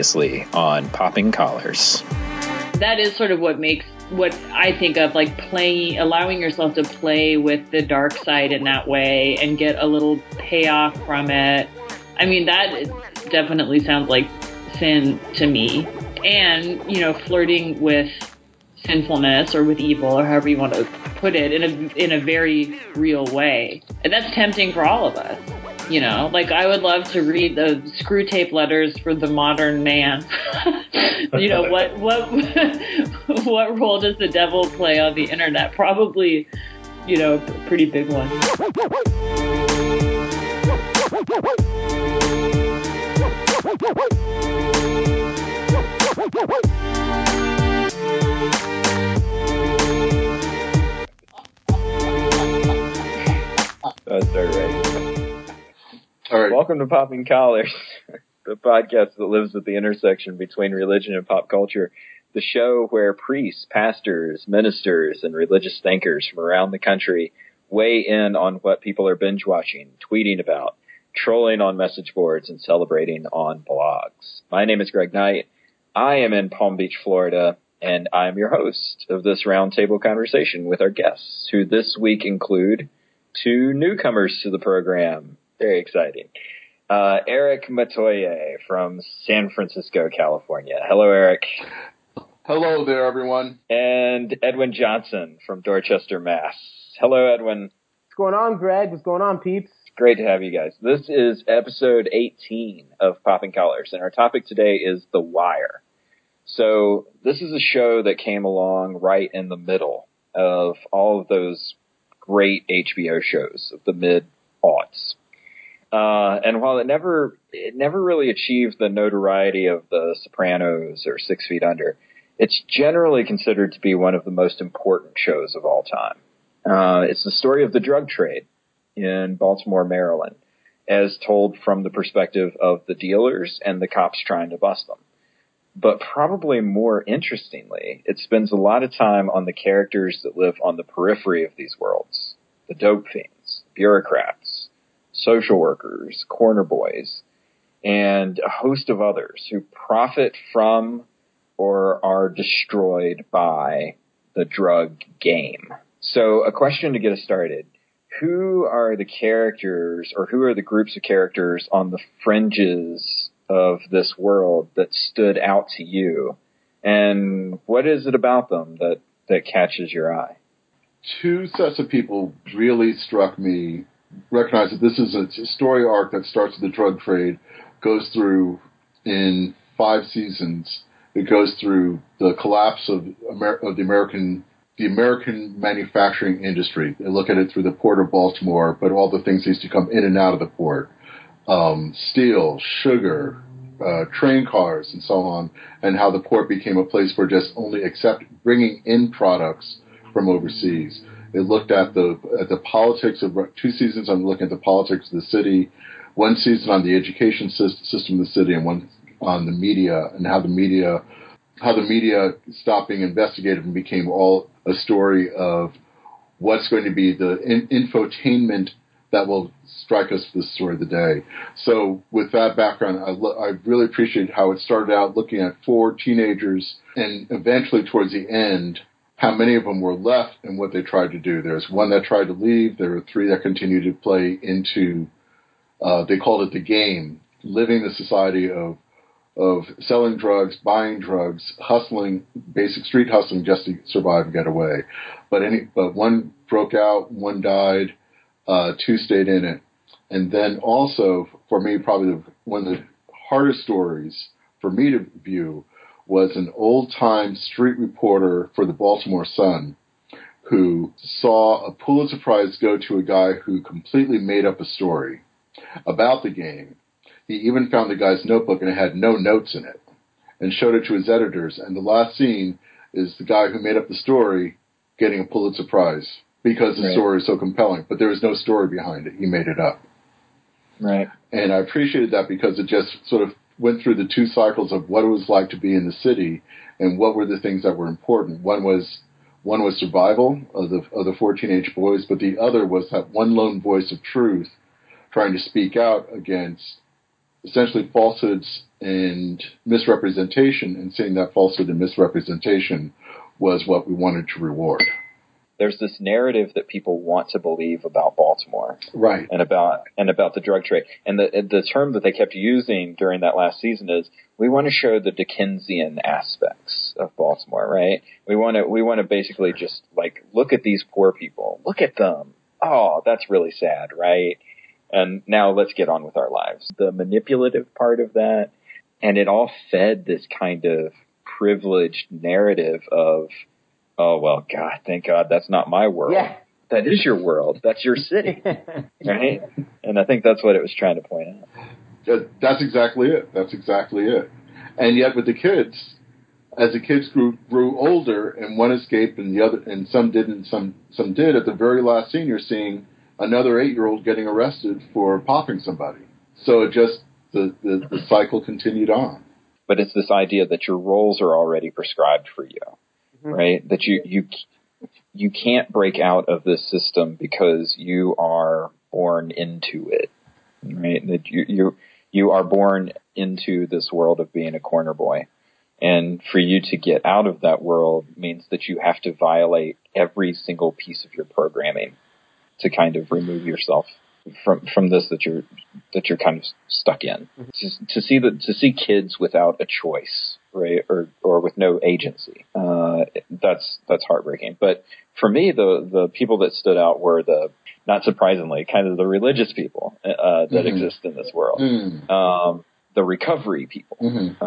previously on Popping Collars. That is sort of what I think of like allowing yourself to play with the dark side in that way and get a little payoff from it. I mean, that definitely sounds like sin to me. And, flirting with sinfulness or with evil or however you want to put it in a very real way. And that's tempting for all of us. Like I would love to read the screw tape letters for the modern man. What role does the devil play on the internet? Probably, a pretty big one. That's all right. All right. Welcome to Popping Collars, the podcast that lives at the intersection between religion and pop culture. The show where priests, pastors, ministers, and religious thinkers from around the country weigh in on what people are binge watching, tweeting about, trolling on message boards, and celebrating on blogs. My name is Greg Knight. I am in Palm Beach, Florida, and I am your host of this roundtable conversation with our guests, who this week include two newcomers to the program. Very exciting. Eric Matoye from San Francisco, California. Hello, Eric. Hello there, everyone. And Edwin Johnson from Dorchester, Mass. Hello, Edwin. What's going on, Greg? What's going on, peeps? Great to have you guys. This is episode 18 of Popping Collars, and our topic today is The Wire. So this is a show that came along right in the middle of all of those great HBO shows of the mid-aughts. And while it never really achieved the notoriety of The Sopranos or 6 Feet Under, it's generally considered to be one of the most important shows of all time. It's the story of the drug trade in Baltimore, Maryland, as told from the perspective of the dealers and the cops trying to bust them. But probably more interestingly, it spends a lot of time on the characters that live on the periphery of these worlds. The dope fiends, bureaucrats, social workers, corner boys, and a host of others who profit from or are destroyed by the drug game. So a question to get us started. Who are the characters, or who are the groups of characters on the fringes of this world that stood out to you? And what is it about them that catches your eye? Two sets of people really struck me. Recognize that this is a story arc that starts with the drug trade, goes through in 5 seasons. It goes through the collapse of the American manufacturing industry. They look at it through the port of Baltimore, but all the things that used to come in and out of the port. Steel, sugar, train cars, and so on, and how the port became a place for just only bringing in products from overseas. It looked at the politics of 2 seasons. I'm looking at the politics of the city, 1 season on the education system of the city, and 1 on the media, and how the media stopped being investigative and became all a story of what's going to be the infotainment that will strike us for the story of the day. So with that background, I really appreciate how it started out looking at 4 teenagers, and eventually towards the end, how many of them were left and what they tried to do. There's 1 that tried to leave. There were 3 that continued to play into, they called it the game, living the society of selling drugs, buying drugs, hustling, basic street hustling just to survive and get away. But 1 broke out, 1 died, 2 stayed in it. And then also, for me, probably one of the hardest stories for me to view was an old-time street reporter for the Baltimore Sun who saw a Pulitzer Prize go to a guy who completely made up a story about the game. He even found the guy's notebook and it had no notes in it and showed it to his editors. And the last scene is the guy who made up the story getting a Pulitzer Prize because the story is so compelling. But there was no story behind it. He made it up. Right. And I appreciated that because it just sort of went through the 2 cycles of what it was like to be in the city and what were the things that were important. One was survival of the 4 teenage boys, but the other was that one lone voice of truth trying to speak out against essentially falsehoods and misrepresentation, and saying that falsehood and misrepresentation was what we wanted to reward. There's this narrative that people want to believe about Baltimore, right, and about the drug trade. And the term that they kept using during that last season is, we want to show the Dickensian aspects of Baltimore, right? We want to basically just like, look at these poor people, look at them. Oh, that's really sad, right? And now let's get on with our lives. The manipulative part of that, and it all fed this kind of privileged narrative of, oh, well, God, thank God that's not my world. Yeah. That is your world. That's your city. Right? And I think that's what it was trying to point out. That's exactly it. And yet with the kids, as the kids grew older, and one escaped and the other, and some didn't, some did, at the very last scene, you're seeing another 8-year-old getting arrested for popping somebody. So it just, the cycle continued on. But it's this idea that your roles are already prescribed for you. Right? That you can't break out of this system because you are born into it. Right? That you are born into this world of being a corner boy. And for you to get out of that world means that you have to violate every single piece of your programming to kind of remove yourself from this that you're kind of stuck in. To see kids without a choice, right, or with no agency, that's heartbreaking. But for me, the people that stood out were not surprisingly, kind of the religious people that exist in this world, the recovery people,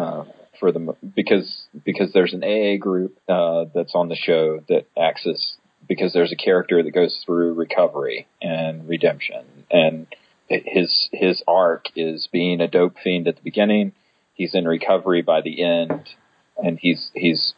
because there's an AA group that's on the show that acts as, because there's a character that goes through recovery and redemption, and his arc is being a dope fiend at the beginning. He's in recovery by the end, and he's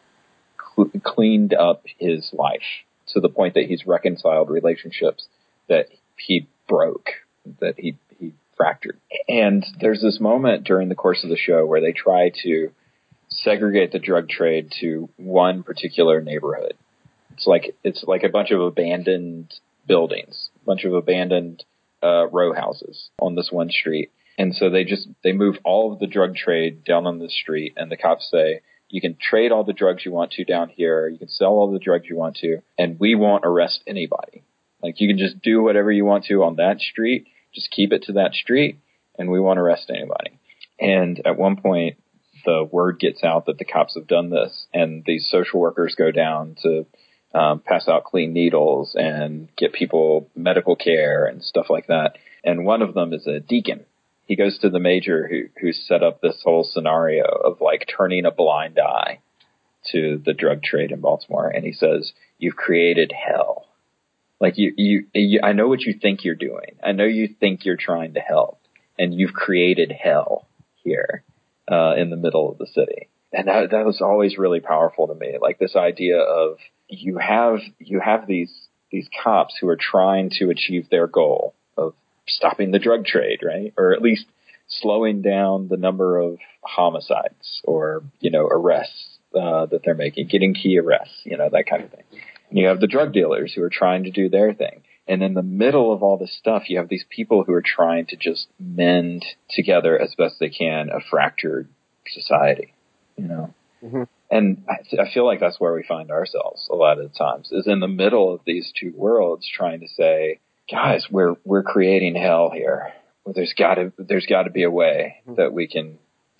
cleaned up his life to the point that he's reconciled relationships that he broke, that he fractured. And there's this moment during the course of the show where they try to segregate the drug trade to one particular neighborhood. It's like a bunch of abandoned buildings, a bunch of abandoned row houses on this one street. And so they move all of the drug trade down on this street, and the cops say, you can trade all the drugs you want to down here, you can sell all the drugs you want to, and we won't arrest anybody. Like, you can just do whatever you want to on that street, just keep it to that street, and we won't arrest anybody. And at one point, the word gets out that the cops have done this, and these social workers go down to pass out clean needles and get people medical care and stuff like that. And one of them is a deacon. He goes to the major who set up this whole scenario of like turning a blind eye to the drug trade in Baltimore. And he says, you've created hell. Like you, I know what you think you're doing. I know you think you're trying to help, and you've created hell here, in the middle of the city. And that was always really powerful to me. Like this idea of, you have these cops who are trying to achieve their goal of stopping the drug trade, right? Or at least slowing down the number of homicides or, arrests that they're making, getting key arrests, that kind of thing. And you have the drug dealers who are trying to do their thing. And in the middle of all this stuff, you have these people who are trying to just mend together as best they can a fractured society, Mm-hmm. And I feel like that's where we find ourselves a lot of the times, is in the middle of these two worlds, trying to say, guys, we're creating hell here. Well, there's got to be a way that we can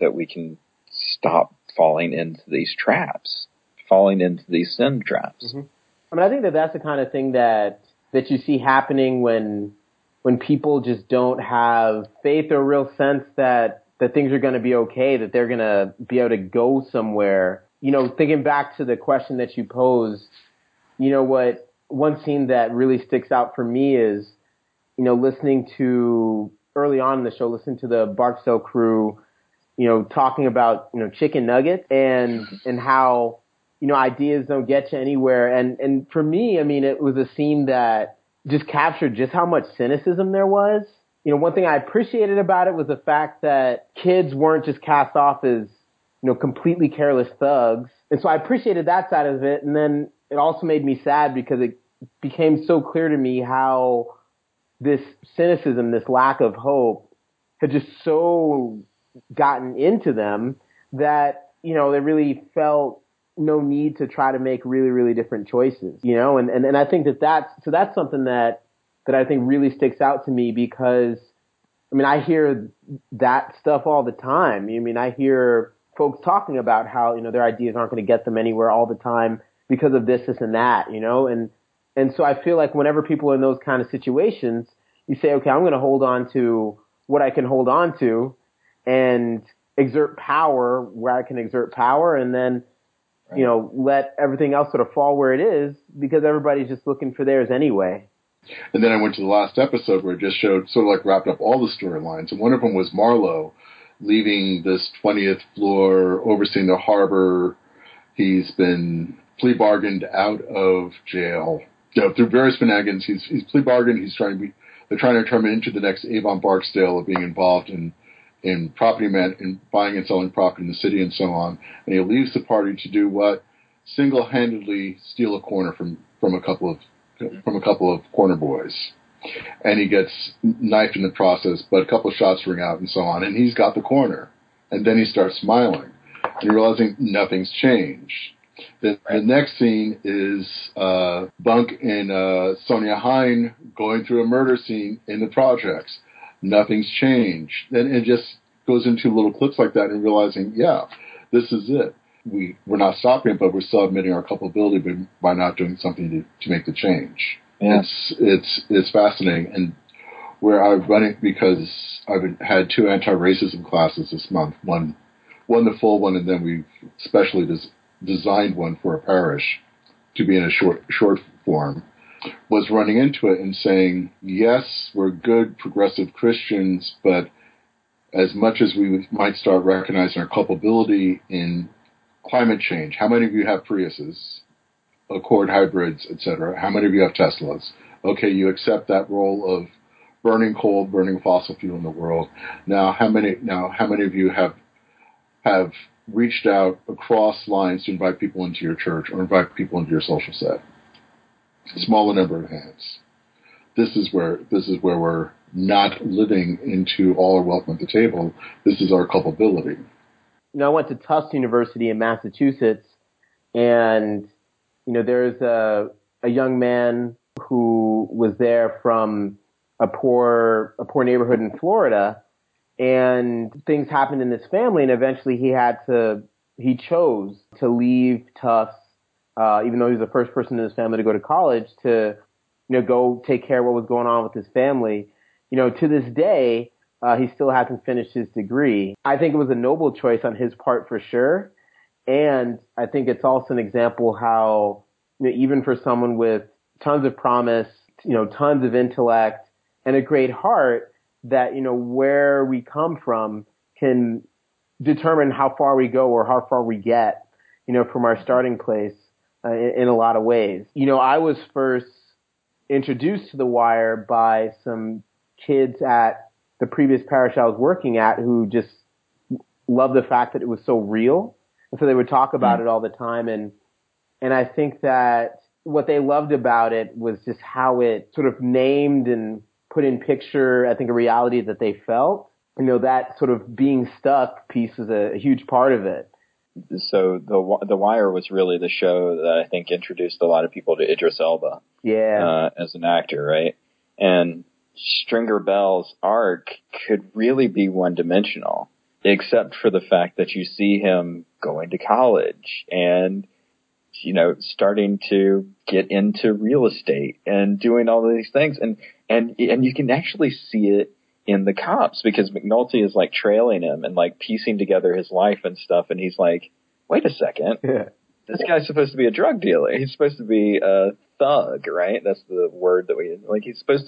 stop falling into these traps, falling into these sin traps. Mm-hmm. I mean, I think that's the kind of thing that you see happening when people just don't have faith or real sense that things are going to be okay, that they're going to be able to go somewhere. Thinking back to the question that you posed, what one scene that really sticks out for me is, listening to early on in the show, listening to the Barksdale crew, talking about, chicken nuggets and how, ideas don't get you anywhere. And for me, I mean, it was a scene that just captured just how much cynicism there was. One thing I appreciated about it was the fact that kids weren't just cast off as, completely careless thugs. And so I appreciated that side of it. And then it also made me sad because it became so clear to me how this cynicism, this lack of hope, had just so gotten into them that, you know, they really felt no need to try to make really, really different choices, you know, and I think that's something that I think really sticks out to me because, I mean, I hear that stuff all the time. I mean, I hear folks talking about how, you know, their ideas aren't going to get them anywhere all the time because of this and that, you know, and so I feel like whenever people are in those kind of situations, you say, okay, I'm going to hold on to what I can hold on to and exert power where I can exert power, and then, you know, let everything else sort of fall where it is because everybody's just looking for theirs anyway. And then I went to the last episode where it just showed, sort of like wrapped up all the storylines. And one of them was Marlowe leaving this 20th floor, overseeing the harbor. He's been plea bargained out of jail. You know, through various shenanigans, he's plea bargained. They're trying to turn him into the next Avon Barksdale of being involved in property in buying and selling property in the city and so on. And he leaves the party to do what? Single-handedly steal a corner from a couple of corner boys. And he gets knifed in the process, but a couple of shots ring out and so on, and he's got the corner. And then he starts smiling and realizing nothing's changed. The next scene is Bunk and Sonia Hine going through a murder scene in the projects. Nothing's changed. Then it just goes into little clips like that and realizing, yeah, this is it. We're not stopping it, but we're still admitting our culpability by not doing something to make the change. Yeah. It's fascinating. And where I've run it because I've had 2 anti-racism classes this month. One the full one, and then we've specially designed one for a parish to be in a short form, was running into it and saying, yes, we're good progressive Christians, but as much as we might start recognizing our culpability in climate change, how many of you have Priuses, Accord hybrids, etc.? How many of you have Teslas? Okay, you accept that role of burning coal, burning fossil fuel in the world. Now, how many of you have reached out across lines to invite people into your church or invite people into your social set? Smaller number of hands. This is where we're not living into all are welcome at the table. This is our culpability. You know, I went to Tufts University in Massachusetts, and you know, there's a young man who was there from a poor neighborhood in Florida, and things happened in his family, and eventually he chose to leave Tufts, even though he was the first person in his family to go to college, to, you know, go take care of what was going on with his family. You know, to this day, he still hasn't finished his degree. I think it was a noble choice on his part for sure. And I think it's also an example how, you know, even for someone with tons of promise, you know, tons of intellect and a great heart, that, you know, where we come from can determine how far we go or how far we get, you know, from our starting place in a lot of ways. You know, I was first introduced to The Wire by some kids at the previous parish I was working at who just loved the fact that it was so real. And so they would talk about it all the time. And I think that what they loved about it was just how it sort of named and put in picture, I think, a reality that they felt. You know, that sort of being stuck piece is a huge part of it. So the Wire was really the show that I think introduced a lot of people to Idris Elba. Yeah. As an actor, right? And Stringer Bell's arc could really be one-dimensional, except for the fact that you see him going to college and, you know, starting to get into real estate and doing all of these things. And you can actually see it in the cops because McNulty is like trailing him and like piecing together his life and stuff. And he's like, wait a second. Yeah. This guy's supposed to be a drug dealer. He's supposed to be a thug, right? That's the word that we like. He's supposed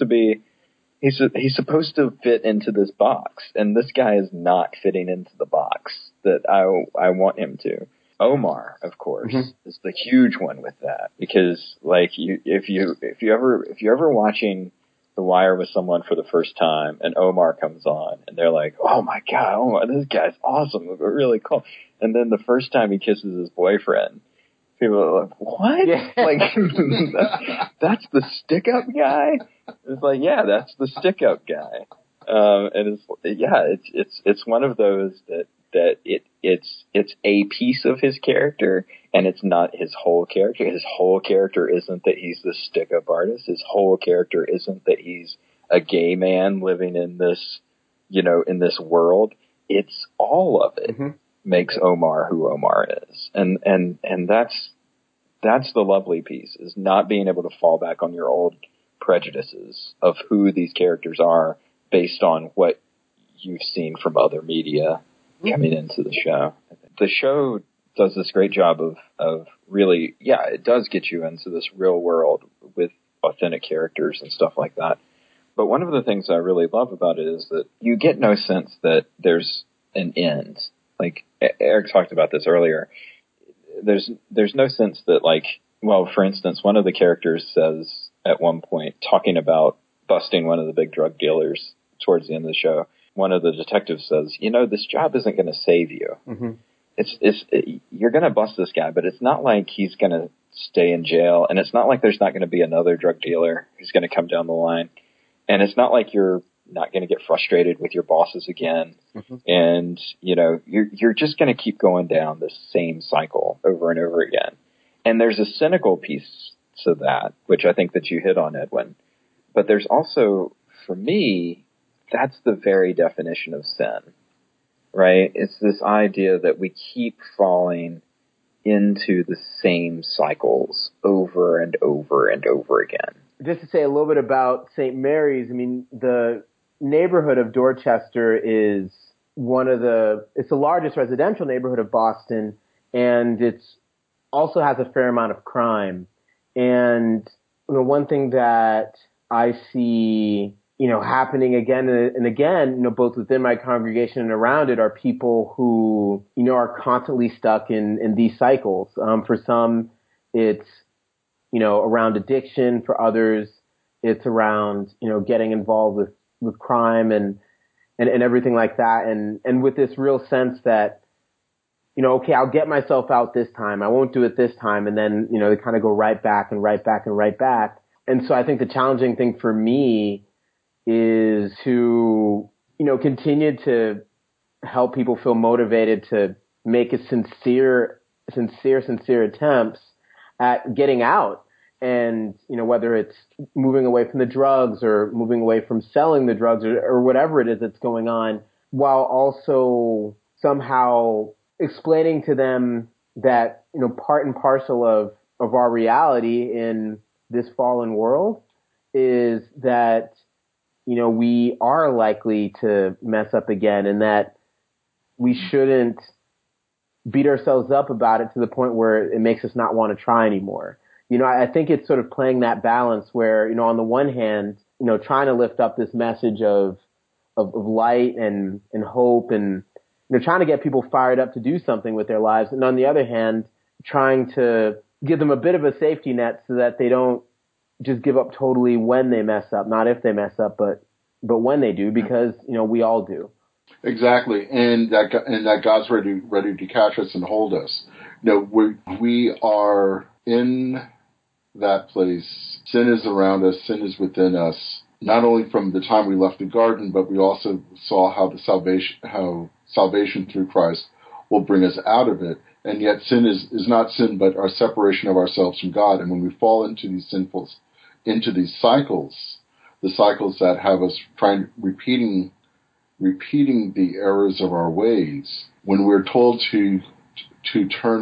to fit into this box, and this guy is not fitting into the box that I want him to. Omar, of course, is the huge one with that because, like, if you're ever watching The Wire with someone for the first time, and Omar comes on, and they're like, "Oh my God, Omar, this guy's awesome, really cool," and then the first time he kisses his boyfriend, people are like, what? Yeah. Like, that's the stick-up guy? It's like, yeah, that's the stick-up guy. And it's one of those that it's a piece of his character, and it's not his whole character. His whole character isn't that he's this stick-up artist. His whole character isn't that he's a gay man living in this, in this world. It's all of it makes Omar who Omar is. And that's the lovely piece, is not being able to fall back on your old prejudices of who these characters are based on what you've seen from other media coming into the show. The show does this great job of really, it does get you into this real world with authentic characters and stuff like that. But one of the things I really love about it is that you get no sense that there's an end. Like Eric talked about this earlier. There's no sense that, like, well, for instance, one of the characters says at one point, talking about busting one of the big drug dealers towards the end of the show, one of the detectives says, this job isn't going to save you. You're going to bust this guy, but it's not like he's going to stay in jail, and it's not like there's not going to be another drug dealer who's going to come down the line, and it's not like you're not going to get frustrated with your bosses again, and you're just going to keep going down this same cycle over and over again. And there's a cynical piece to that, which I think that you hit on, Edwin, but there's also, for me, that's the very definition of sin, right? It's this idea that we keep falling into the same cycles over and over and over again. Just to say a little bit about St. Mary's, I mean, the neighborhood of Dorchester is it's the largest residential neighborhood of Boston, and it's also has a fair amount of crime. And one thing that I see, happening again and again, both within my congregation and around it, are people who, are constantly stuck in these cycles. For some, it's, around addiction. For others, it's around, getting involved with crime and everything like that. And with this real sense that, okay, I'll get myself out this time. I won't do it this time. And then, they kind of go right back and right back and right back. And so I think the challenging thing for me is to, continue to help people feel motivated to make a sincere attempts at getting out. And, whether it's moving away from the drugs or moving away from selling the drugs or whatever it is that's going on, while also somehow explaining to them that, part and parcel of our reality in this fallen world is that, we are likely to mess up again, and that we shouldn't beat ourselves up about it to the point where it makes us not want to try anymore. I think it's sort of playing that balance where, on the one hand, trying to lift up this message of light and hope and, trying to get people fired up to do something with their lives. And on the other hand, trying to give them a bit of a safety net so that they don't just give up totally when they mess up, not if they mess up, but when they do, because, we all do. Exactly. And that God's ready to catch us and hold us. We are in that place. Sin is around us. Sin is within us. Not only from the time we left the garden, but we also saw how salvation through Christ will bring us out of it. And yet sin is not sin, but our separation of ourselves from God. And when we fall into these cycles, the cycles that have us repeating the errors of our ways, when we're told to turn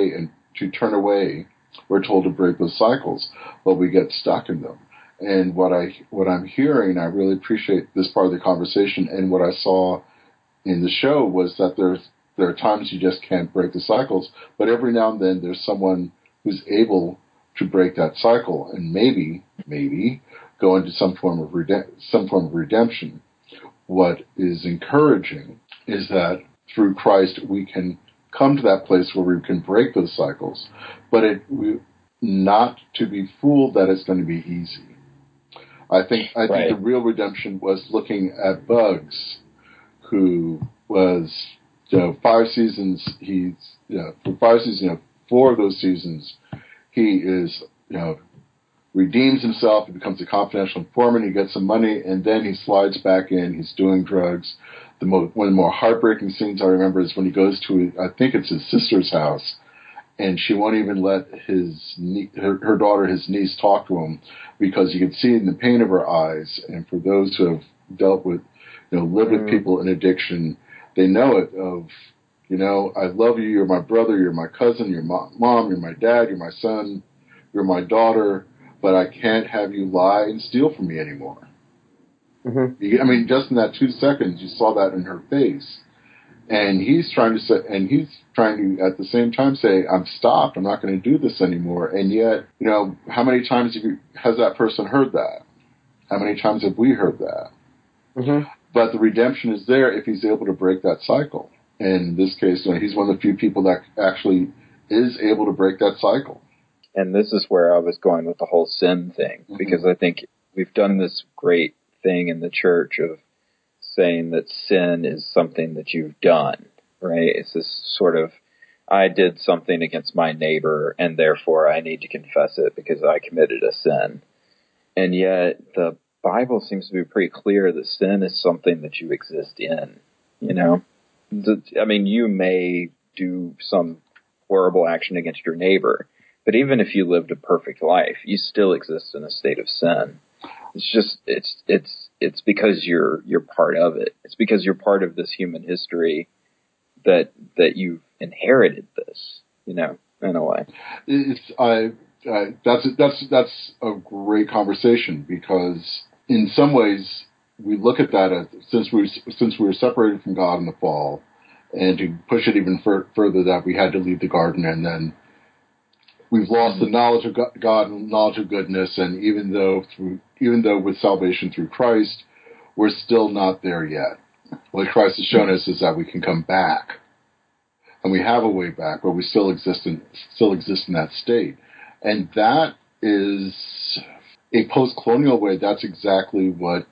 away, we're told to break those cycles, but we get stuck in them. And what I'm hearing, I really appreciate this part of the conversation, and what I saw in the show was that there are times you just can't break the cycles, but every now and then there's someone who's able to break that cycle and maybe go into some form of redemption. What is encouraging is that through Christ we can come to that place where we can break those cycles, but not to be fooled that it's going to be easy. I think the real redemption was looking at Bugs, who was 5 seasons. For 5 seasons, 4 of those seasons, he is redeems himself. He becomes a confidential informant. He gets some money, and then he slides back in. He's doing drugs. One of the more heartbreaking scenes I remember is when he goes to, I think it's his sister's house, and she won't even let her daughter, his niece, talk to him because you can see it in the pain of her eyes. And for those who have dealt with, lived with people in addiction, they know it of, I love you, you're my brother, you're my cousin, you're my mom, you're my dad, you're my son, you're my daughter, but I can't have you lie and steal from me anymore. Mm-hmm. Just in that 2 seconds, you saw that in her face. And he's trying to at the same time say, I'm stopped, I'm not going to do this anymore. And yet, how many times has that person heard that? How many times have we heard that? Mm-hmm. But the redemption is there if he's able to break that cycle. And in this case, he's one of the few people that actually is able to break that cycle. And this is where I was going with the whole sin thing, because I think we've done this great thing in the church of saying that sin is something that you've done, right? It's this sort of, I did something against my neighbor, and therefore I need to confess it because I committed a sin. And yet the Bible seems to be pretty clear that sin is something that you exist in, you may do some horrible action against your neighbor, but even if you lived a perfect life, you still exist in a state of sin. It's just, it's because you're part of it. It's because you're part of this human history that you've inherited this, in a way. That's a great conversation, because in some ways we look at that as, since we were separated from God in the fall, and to push it even further, that we had to leave the garden, and then we've lost the knowledge of God and knowledge of goodness, and even though with salvation through Christ, we're still not there yet. What Christ has shown us is that we can come back, and we have a way back, but we still exist in that state, and that is a post-colonial way. That's exactly what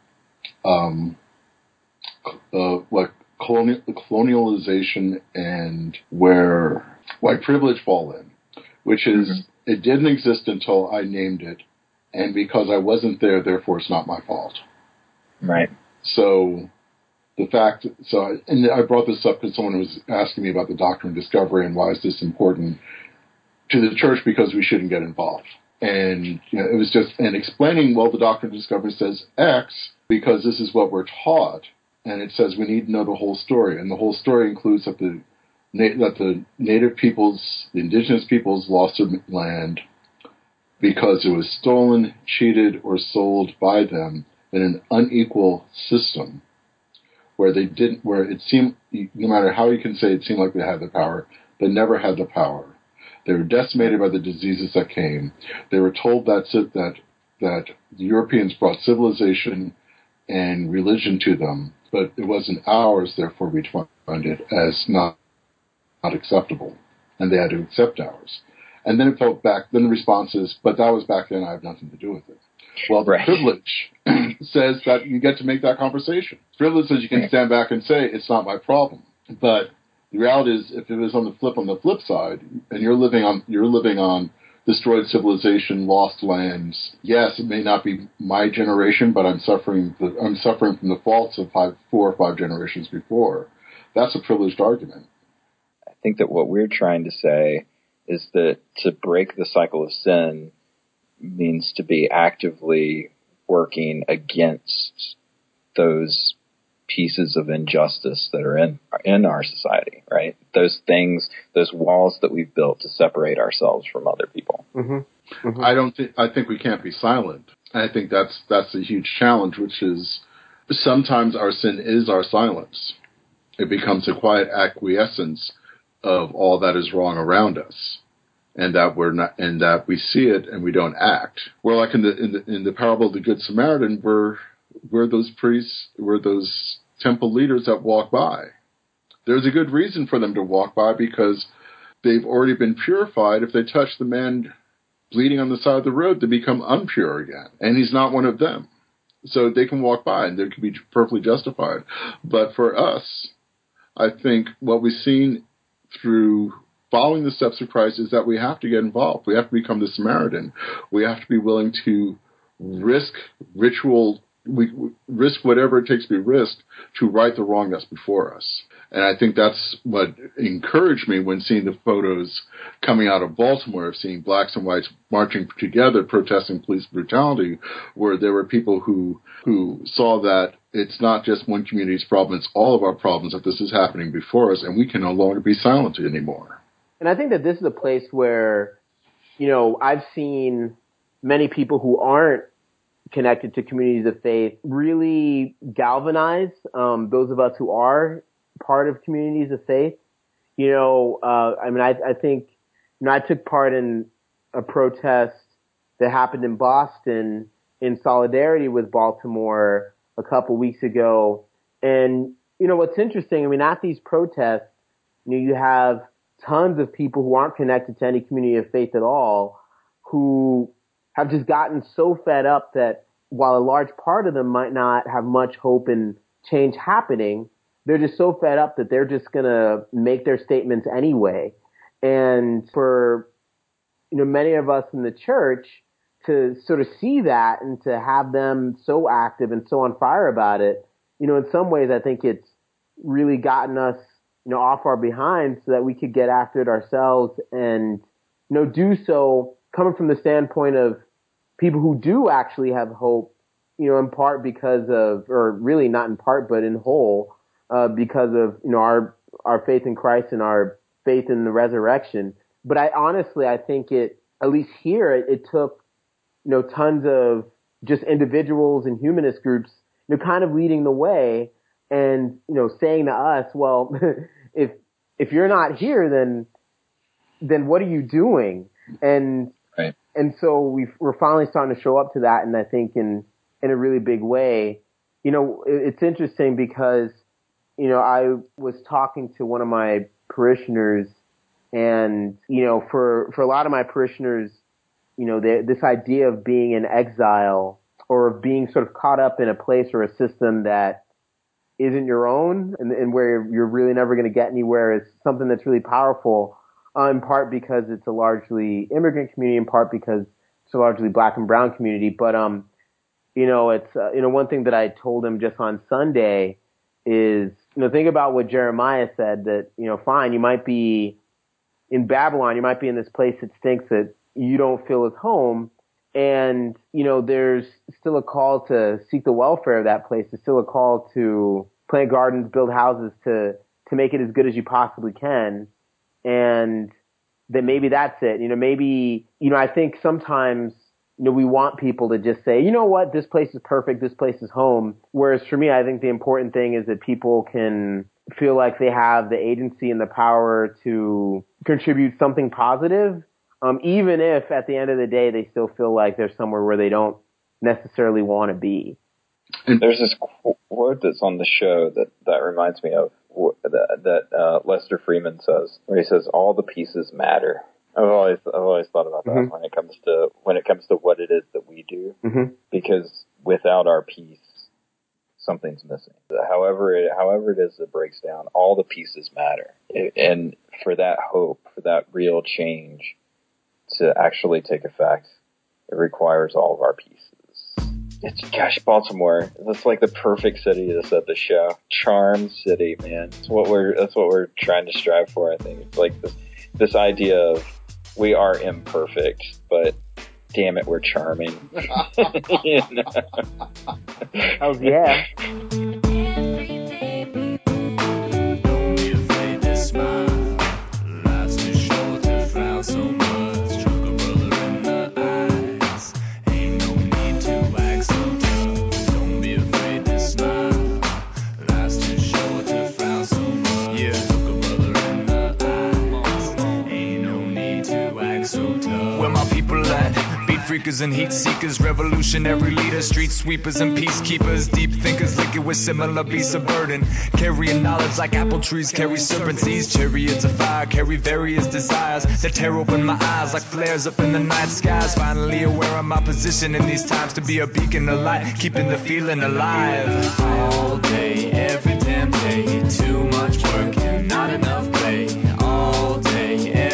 colonialization and where white privilege fall in. Which is, it didn't exist until I named it, and because I wasn't there, therefore it's not my fault. Right. So and I brought this up because someone was asking me about the doctrine of discovery and why is this important to the church, because we shouldn't get involved. And it was just, and explaining, well, the doctrine of discovery says X because this is what we're taught, and it says we need to know the whole story, and the whole story includes that the native peoples, the indigenous peoples, lost their land because it was stolen, cheated, or sold by them in an unequal system where it seemed, no matter how you can say it seemed like they had the power, they never had the power. They were decimated by the diseases that came. They were told that the Europeans brought civilization and religion to them, but it wasn't ours, therefore we find it as not acceptable, and they had to accept ours. And then it felt back, then the response is, but that was back then, I have nothing to do with it. Well, the privilege says that you get to make that conversation. Privilege says you can stand back and say, it's not my problem. But the reality is, if it was on the flip side, and you're living on destroyed civilization, lost lands, yes, it may not be my generation, but I'm suffering from the faults of 4 or 5 generations before. That's a privileged argument. I think that what we're trying to say is that to break the cycle of sin means to be actively working against those pieces of injustice that are in our society, right? Those things, those walls that we've built to separate ourselves from other people. Mm-hmm. Mm-hmm. I think we can't be silent. I think that's a huge challenge, which is sometimes our sin is our silence. It becomes a quiet acquiescence of all that is wrong around us, and that we see it and we don't act. We're like in the parable of the Good Samaritan, we're those priests, we're those temple leaders that walk by. There's a good reason for them to walk by, because they've already been purified. If they touch the man bleeding on the side of the road, they become impure again, and he's not one of them. So they can walk by and they can be perfectly justified. But for us, I think what we've seen through following the steps of Christ is that we have to get involved. We have to become the Samaritan. We have to be willing to risk ritual, risk whatever it takes to be risked to right the wrong that's before us. And I think that's what encouraged me when seeing the photos coming out of Baltimore, of seeing blacks and whites marching together, protesting police brutality, where there were people who saw that it's not just one community's problem, it's all of our problems, that this is happening before us, and we can no longer be silent anymore. And I think that this is a place where, you know, I've seen many people who aren't connected to communities of faith really galvanize those of us who are part of communities of faith. You know, I think, you know, I took part in a protest that happened in Boston in solidarity with Baltimore a couple weeks ago. And, you know, what's interesting, I mean, at these protests, you know, you have tons of people who aren't connected to any community of faith at all, who have just gotten so fed up that while a large part of them might not have much hope in change happening, they're just so fed up that they're just going to make their statements anyway. And for, you know, many of us in the church to sort of see that and to have them so active and so on fire about it, you know, in some ways I think it's really gotten us, you know, off our behind so that we could get after it ourselves and, you know, do so coming from the standpoint of people who do actually have hope, you know, in part because of, or really not in part, but in whole, because of, you know, our faith in Christ and our faith in the resurrection. But I think it, at least here, it took, you know, tons of just individuals and humanist groups, you know, kind of leading the way and, you know, saying to us, well, if you're not here, then what are you doing? And, right. And so we're finally starting to show up to that. And I think in a really big way, you know, it's interesting because, you know, I was talking to one of my parishioners and, you know, for a lot of my parishioners, you know, this idea of being in exile or of being sort of caught up in a place or a system that isn't your own and where you're really never going to get anywhere is something that's really powerful, in part because it's a largely immigrant community, in part because it's a largely black and brown community. But, you know, it's, you know, one thing that I told him just on Sunday is, you know, think about what Jeremiah said that, you know, fine, you might be in Babylon, you might be in this place that stinks that you don't feel as home. And, you know, there's still a call to seek the welfare of that place. There's still a call to plant gardens, build houses to make it as good as you possibly can. And then maybe that's it. You know, maybe, you know, I think sometimes, you know, we want people to just say, you know what, this place is perfect, this place is home. Whereas for me, I think the important thing is that people can feel like they have the agency and the power to contribute something positive, even if at the end of the day they still feel like they're somewhere where they don't necessarily want to be. There's this quote that's on the show that reminds me of that Lester Freeman says, where he says, "All the pieces matter." I've always thought about that mm-hmm. when it comes to what it is that we do, mm-hmm. because without our piece, something's missing. However it is that breaks down, all the pieces matter, and for that hope, for that real change to actually take effect, it requires all of our pieces. Gosh, Baltimore, that's like the perfect city to set the show. Charm city, man. That's what we're trying to strive for, I think. It's like this idea of we are imperfect, but damn it, we're charming. You know? Oh, yeah. Don't be afraid to smile. Life's too short to frown so much. Look a brother in the eyes. Ain't no need to act so tough. Don't be afraid to smile. Life's too short to frown so much. Yeah, look a brother in the eyes. Ain't no need to act so tough. Where my people at? Beat freakers and heat seekers, revolutionary leaders, street sweepers and peacekeepers, deep thinkers, liquid with similar beasts of burden, carrying knowledge like apple trees carry serpent seeds, chariots of fire carry various desires that tear open my eyes like flares up in the night skies. Finally aware of my position in these times, to be a beacon of light, keeping the feeling alive. All day, every damn day, too much work and not enough play. All day,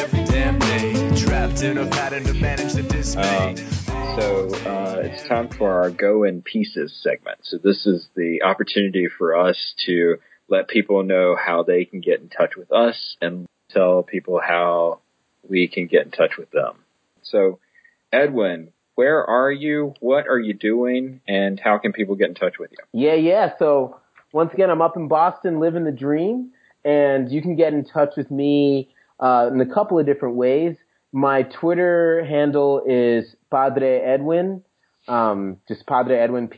It's in a pattern to manage the dismay. It's time for our Go in Pieces segment. So this is the opportunity for us to let people know how they can get in touch with us and tell people how we can get in touch with them. So, Edwin, where are you? What are you doing? And how can people get in touch with you? Yeah. So once again, I'm up in Boston living the dream, and you can get in touch with me in a couple of different ways. My Twitter handle is Padre Edwin, just Padre Edwin,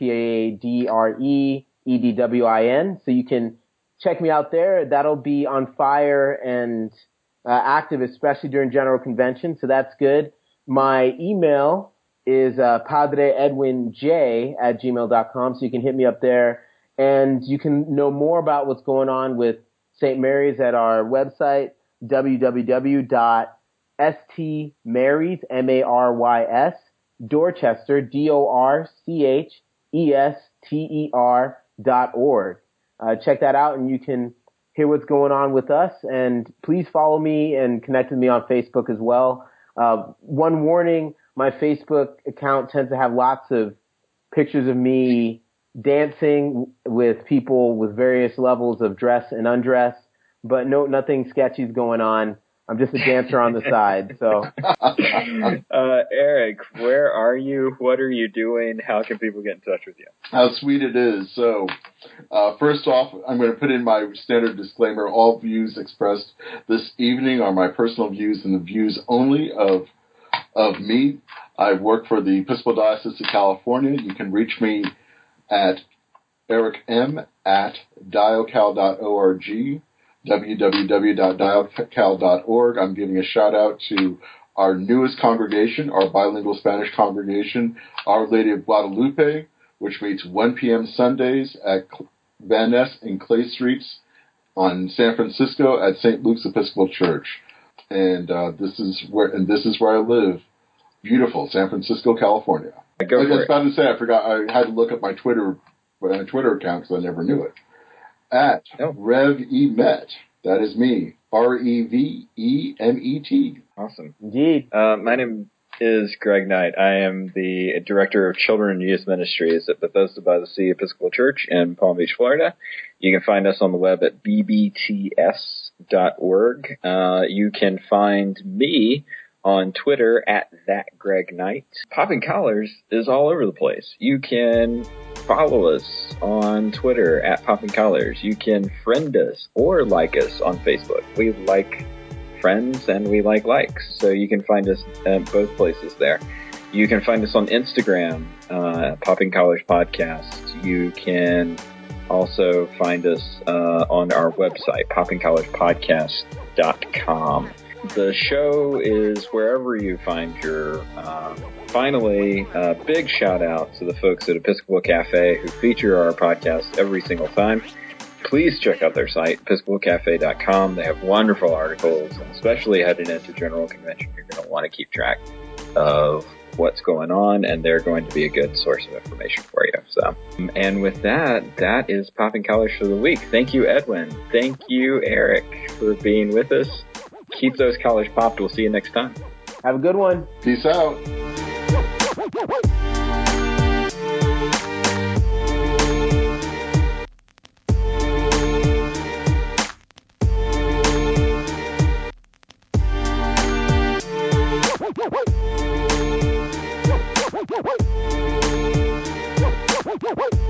PADREEDWIN. So you can check me out there. That'll be on fire and active, especially during General Convention. So that's good. My email is padreedwinj@gmail.com. So you can hit me up there, and you can know more about what's going on with St. Mary's at our website, www.stmarys, M-A-R-Y-S, Dorchester, DORCHESTER.org. Check that out, and you can hear what's going on with us. And please follow me and connect with me on Facebook as well. One warning, my Facebook account tends to have lots of pictures of me dancing with people with various levels of dress and undress, but nothing sketchy is going on. I'm just a dancer on the side. So, Eric, where are you? What are you doing? How can people get in touch with you? How sweet it is. So, first off, I'm going to put in my standard disclaimer. All views expressed this evening are my personal views and the views only of me. I work for the Episcopal Diocese of California. You can reach me at ericm@diocal.org, www.diocal.org. I'm giving a shout out to our newest congregation, our bilingual Spanish congregation, Our Lady of Guadalupe, which meets 1 p.m. Sundays at Van Ness and Clay Streets on San Francisco at St. Luke's Episcopal Church. And this is where I live. Beautiful, San Francisco, California. I was about to say, I forgot, I had to look up my Twitter account because I never knew it. At Rev E Met. That is me. REVEMET. Awesome. indeed. My name is Greg Knight. I am the Director of Children and Youth Ministries at Bethesda by the Sea Episcopal Church in Palm Beach, Florida. You can find us on the web at bbts.org. You can find me on Twitter at @ThatGregKnight. Popping Collars is all over the place. You can follow us on Twitter at Popping Collars. You can friend us or like us on Facebook. We like friends and we like likes. So you can find us at both places there. You can find us on Instagram, Popping Collars Podcast. You can also find us on our website, poppingcollarspodcast.com. The show is wherever you find your... Finally, big shout out to the folks at Episcopal Cafe who feature our podcast every single time. Please check out their site, episcopalcafe.com. They have wonderful articles, and especially heading into General Convention, you're going to want to keep track of what's going on, and they're going to be a good source of information for you. So, and with that, that is Popping Collars for the week. Thank you, Edwin. Thank you, Eric, for being with us. Keep those collars popped. We'll see you next time. Have a good one. Peace out. Woo!